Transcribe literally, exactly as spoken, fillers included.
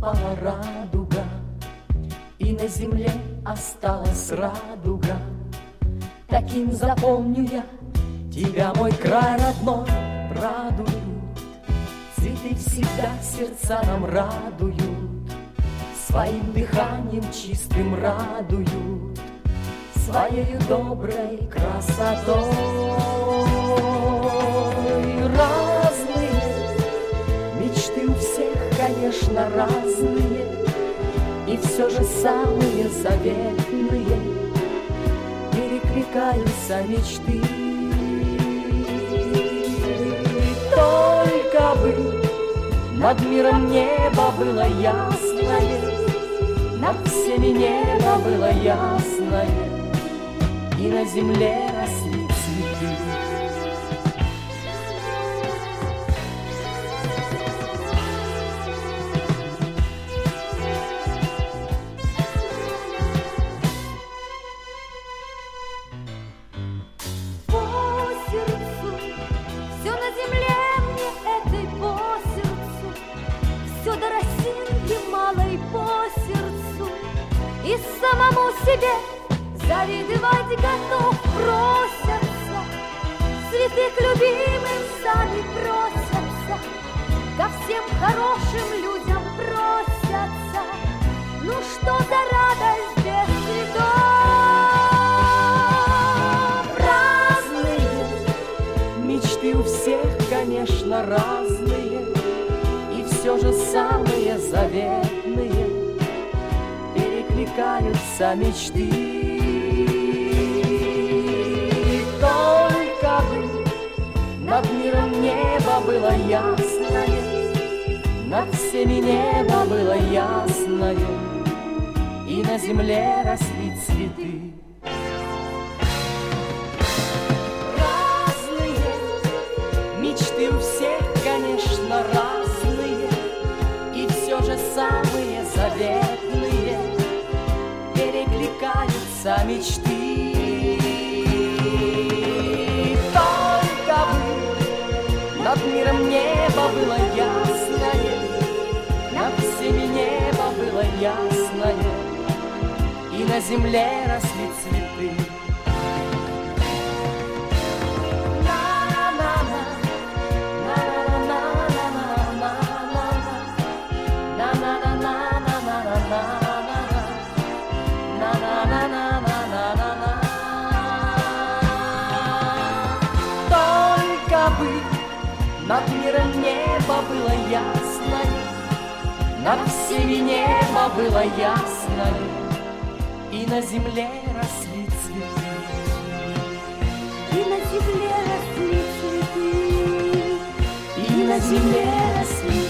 пропала радуга, и на земле осталась радуга. Таким запомню я тебя, мой край родной, радуют. Цветы всегда сердца нам радуют, своим дыханием чистым радуют, своей доброй красотой. Разные мечты у всех, конечно, разные, и все же самые заветные перекликаются мечты. Только бы над миром небо было ясное, над всеми небо было ясное, и на земле росли цветы. И самому себе завидовать готов просятся, цветы к любимым сами просятся, ко всем хорошим людям просятся. Ну что за радость без цветов? Разные мечты у всех, конечно, разные, и все же самые заветные перекликаются мечты. Только бы над миром небо было ясное, над всеми небо было ясное, и на земле росли цветы. Разные мечты у всех, конечно, разные, и все же самые заветные перекликаются мечты. Только бы над миром небо было ясное, над всеми небо было ясное, и на земле росли цветы. Только бы над миром небо было ясное, над всеми небо было ясное, и на земле росли цветы. И на земле росли цветы. И на земле росли